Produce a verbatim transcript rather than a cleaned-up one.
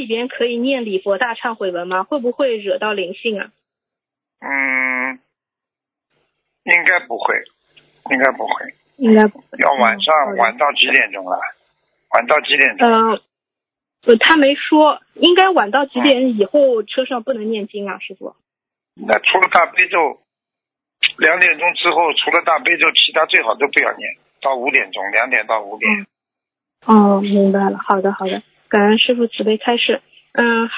边可以念礼佛大忏悔文吗？会不会惹到灵性啊？ 嗯，应该不会，应该不会， 应该不会。 要晚上、 嗯、 晚到几点钟了？晚到几点钟？ 呃，呃，他没说，应该晚到几点以后车上不能念经啊，师傅。 那除了大悲咒，两点钟之后，除了大悲咒，其他最好都不要念，到五点钟，两点到五点。 嗯、哦，明白了，好的好的，感恩师傅慈悲开示。嗯。